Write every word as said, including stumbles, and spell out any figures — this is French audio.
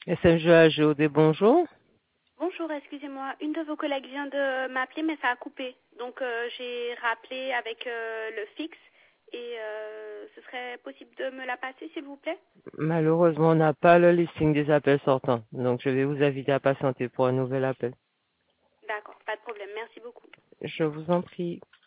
S M G A G O D, bonjour. Bonjour, excusez-moi. Une de vos collègues vient de m'appeler, mais ça a coupé. Donc euh, j'ai rappelé avec euh, le fixe et euh, ce serait possible de me la passer, s'il vous plaît? Malheureusement, on n'a pas le listing des appels sortants, donc je vais vous inviter à patienter pour un nouvel appel. D'accord, pas de problème. Merci beaucoup. Je vous en prie.